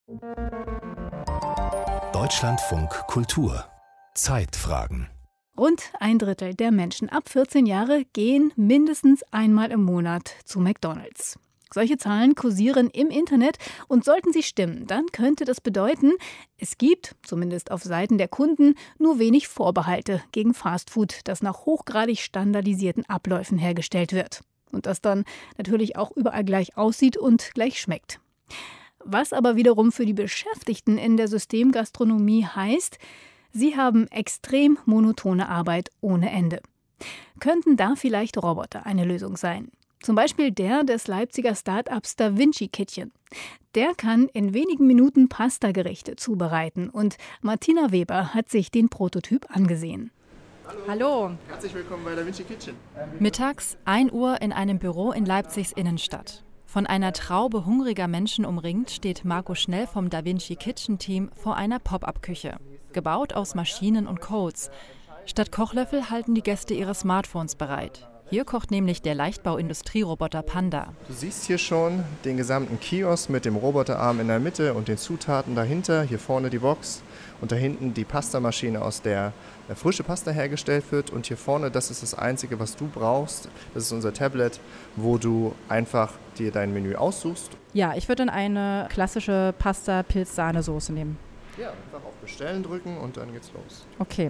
Deutschlandfunk Kultur Zeitfragen. Rund 1/3 der Menschen ab 14 Jahre gehen mindestens einmal im Monat zu McDonald's. Solche Zahlen kursieren im Internet und sollten sie stimmen, dann könnte das bedeuten, es gibt, zumindest auf Seiten der Kunden, nur wenig Vorbehalte gegen Fastfood, das nach hochgradig standardisierten Abläufen hergestellt wird. Und das dann natürlich auch überall gleich aussieht und gleich schmeckt. Was aber wiederum für die Beschäftigten in der Systemgastronomie heißt, sie haben extrem monotone Arbeit ohne Ende. Könnten da vielleicht Roboter eine Lösung sein? Zum Beispiel der des Leipziger Start-ups DaVinci Kitchen. Der kann in wenigen Minuten Pastagerichte zubereiten und Martina Weber hat sich den Prototyp angesehen. Hallo. Herzlich willkommen bei DaVinci Kitchen. Mittags 1 Uhr in einem Büro in Leipzigs Innenstadt. Von einer Traube hungriger Menschen umringt, steht Marco Schnell vom DaVinci Kitchen Team vor einer Pop-up-Küche. Gebaut aus Maschinen und Codes. Statt Kochlöffel halten die Gäste ihre Smartphones bereit. Hier kocht nämlich der Leichtbau-Industrieroboter Panda. Du siehst hier schon den gesamten Kiosk mit dem Roboterarm in der Mitte und den Zutaten dahinter. Hier vorne die Box und da hinten die Pastamaschine, aus der frische Pasta hergestellt wird. Und hier vorne, das ist das Einzige, was du brauchst. Das ist unser Tablet, wo du einfach dir dein Menü aussuchst. Ja, ich würde dann eine klassische Pasta-Pilz-Sahnesoße nehmen. Ja, einfach auf Bestellen drücken und dann geht's los. Okay.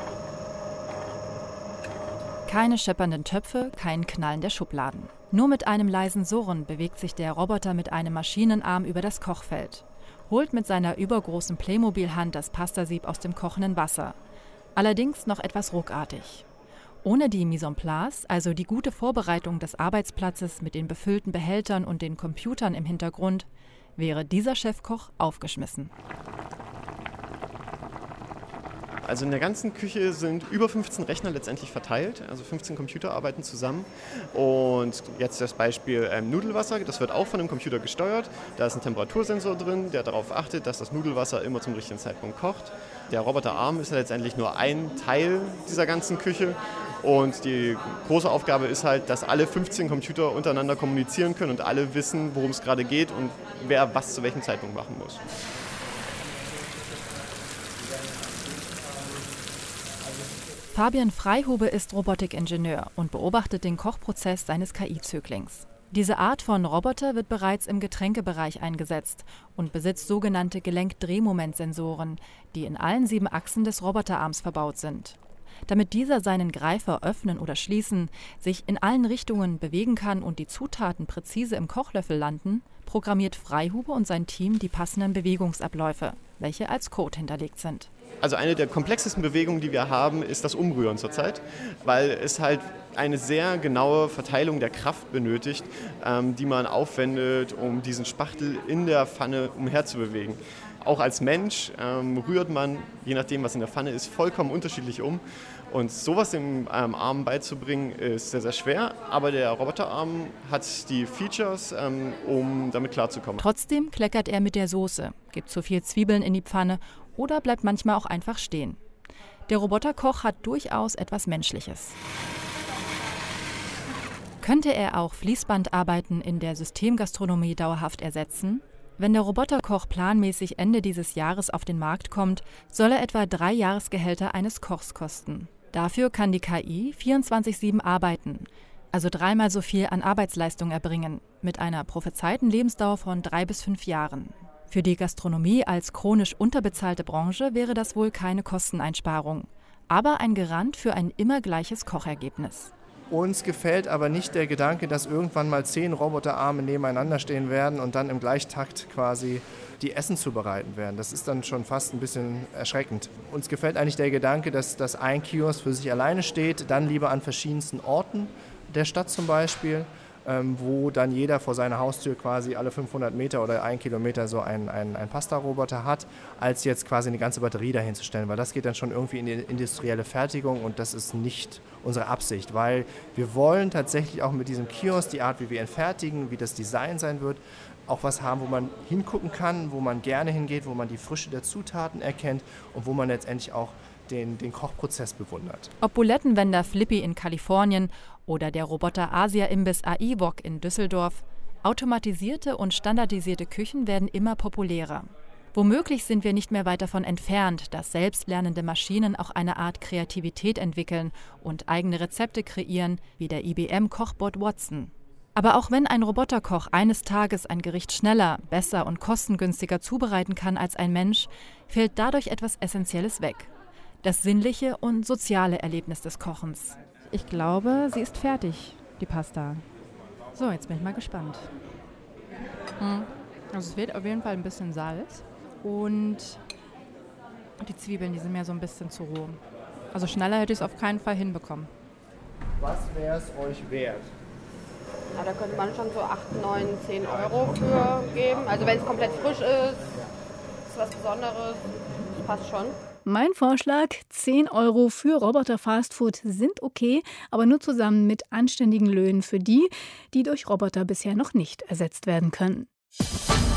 Keine scheppernden Töpfe, kein Knallen der Schubladen. Nur mit einem leisen Surren bewegt sich der Roboter mit einem Maschinenarm über das Kochfeld. Holt mit seiner übergroßen Playmobil-Hand das Pastasieb aus dem kochenden Wasser. Allerdings noch etwas ruckartig. Ohne die Mise en place, also die gute Vorbereitung des Arbeitsplatzes mit den befüllten Behältern und den Computern im Hintergrund, wäre dieser Chefkoch aufgeschmissen. Also in der ganzen Küche sind über 15 Rechner letztendlich verteilt, also 15 Computer arbeiten zusammen. Und jetzt das Beispiel Nudelwasser, das wird auch von einem Computer gesteuert. Da ist ein Temperatursensor drin, der darauf achtet, dass das Nudelwasser immer zum richtigen Zeitpunkt kocht. Der Roboterarm ist ja letztendlich nur ein Teil dieser ganzen Küche. Und die große Aufgabe ist halt, dass alle 15 Computer untereinander kommunizieren können und alle wissen, worum es gerade geht und wer was zu welchem Zeitpunkt machen muss. Fabian Freihube ist Robotikingenieur und beobachtet den Kochprozess seines KI-Zöglings. Diese Art von Roboter wird bereits im Getränkebereich eingesetzt und besitzt sogenannte Gelenkdrehmomentsensoren, die in allen 7 Achsen des Roboterarms verbaut sind. Damit dieser seinen Greifer öffnen oder schließen, sich in allen Richtungen bewegen kann und die Zutaten präzise im Kochlöffel landen, programmiert Freihube und sein Team die passenden Bewegungsabläufe, welche als Code hinterlegt sind. Also eine der komplexesten Bewegungen, die wir haben, ist das Umrühren zurzeit, weil es halt eine sehr genaue Verteilung der Kraft benötigt, die man aufwendet, um diesen Spachtel in der Pfanne umherzubewegen. Auch als Mensch rührt man, je nachdem was in der Pfanne ist, vollkommen unterschiedlich um. Und sowas dem Arm beizubringen, ist sehr, sehr schwer. Aber der Roboterarm hat die Features, um damit klarzukommen. Trotzdem kleckert er mit der Soße, gibt zu viel Zwiebeln in die Pfanne oder bleibt manchmal auch einfach stehen. Der Roboterkoch hat durchaus etwas Menschliches. Könnte er auch Fließbandarbeiten in der Systemgastronomie dauerhaft ersetzen? Wenn der Roboterkoch planmäßig Ende dieses Jahres auf den Markt kommt, soll er etwa 3 Jahresgehälter eines Kochs kosten. Dafür kann die KI 24/7 arbeiten, also 3-mal so viel an Arbeitsleistung erbringen, mit einer prophezeiten Lebensdauer von 3 bis 5 Jahren. Für die Gastronomie als chronisch unterbezahlte Branche wäre das wohl keine Kosteneinsparung, aber ein Garant für ein immer gleiches Kochergebnis. Uns gefällt aber nicht der Gedanke, dass irgendwann mal 10 Roboterarme nebeneinander stehen werden und dann im Gleichtakt quasi die Essen zubereiten werden. Das ist dann schon fast ein bisschen erschreckend. Uns gefällt eigentlich der Gedanke, dass ein Kiosk für sich alleine steht, dann lieber an verschiedensten Orten der Stadt zum Beispiel, wo dann jeder vor seiner Haustür quasi alle 500 Meter oder 1 Kilometer so einen Pasta-Roboter hat, als jetzt quasi eine ganze Batterie dahin zu stellen, weil das geht dann schon irgendwie in die industrielle Fertigung und das ist nicht unsere Absicht, weil wir wollen tatsächlich auch mit diesem Kiosk, die Art, wie wir ihn fertigen, wie das Design sein wird, auch was haben, wo man hingucken kann, wo man gerne hingeht, wo man die Frische der Zutaten erkennt und wo man letztendlich auch den Kochprozess bewundert. Ob Bulettenwender Flippy in Kalifornien oder der Roboter Asia-Imbiss AI-Wok in Düsseldorf, Automatisierte und standardisierte Küchen werden immer populärer. Womöglich sind wir nicht mehr weit davon entfernt, dass selbstlernende Maschinen auch eine Art Kreativität entwickeln und eigene Rezepte kreieren, wie der IBM-Kochbot Watson. Aber auch wenn ein Roboterkoch eines Tages ein Gericht schneller, besser und kostengünstiger zubereiten kann als ein Mensch, fällt dadurch etwas Essentielles weg: das sinnliche und soziale Erlebnis des Kochens. Ich glaube, sie ist fertig, die Pasta. So, jetzt bin ich mal gespannt. Also es fehlt auf jeden Fall ein bisschen Salz. Und die Zwiebeln, die sind mir so ein bisschen zu roh. Also schneller hätte ich es auf keinen Fall hinbekommen. Was wäre es euch wert? Ja, da könnte man schon so 8, 9, 10 Euro für geben. Also wenn es komplett frisch ist was Besonderes, das passt schon. Mein Vorschlag: 10 Euro für Roboter-Fastfood sind okay, aber nur zusammen mit anständigen Löhnen für die, die durch Roboter bisher noch nicht ersetzt werden können.